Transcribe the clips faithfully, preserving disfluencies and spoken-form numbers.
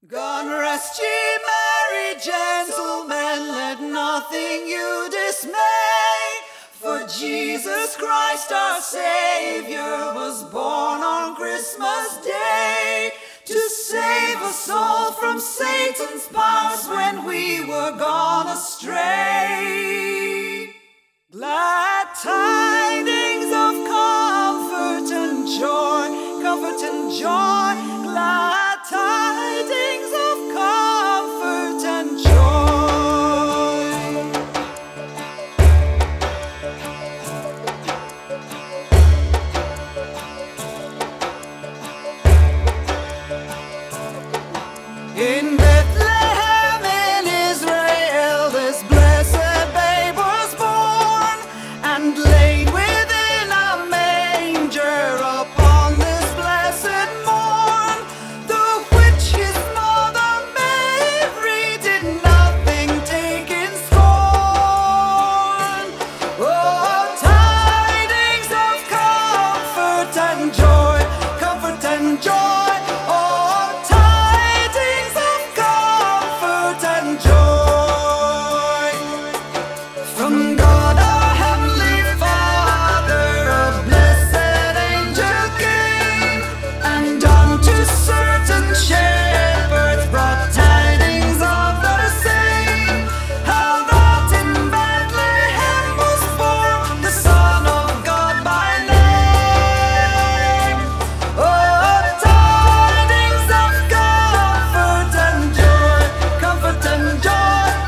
God rest ye merry gentlemen, let nothing you dismay. For Jesus Christ our Savior was born on Christmas Day, to save us all from Satan's powers when we were gone astray. Glad tidings of comfort and joy, comfort and joy, glad tidings of comfort and joy. In Bethlehem in Israel this blessed babe was born, and laid within a manger upon this blessed morn, the which his mother Mary did nothing take in scorn. Oh, tidings of comfort and joy, comfort and joy. From God our Heavenly Father a blessed angel came, and unto certain shepherds brought tidings of the same, how that in Bethlehem was born the Son of God by name. Oh, tidings of comfort and joy, comfort and joy.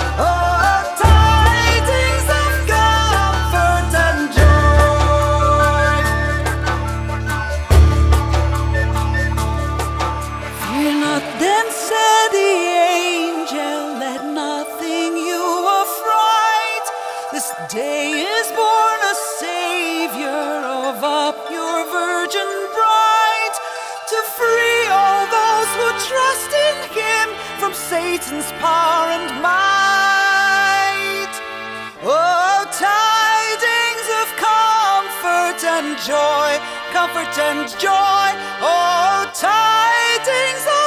Then said the angel, let nothing you affright. This day is born a Savior of a pure virgin bride, to free all those who trust in Him from Satan's power and might. Oh, tidings of comfort and joy, comfort and joy. Oh, tidings of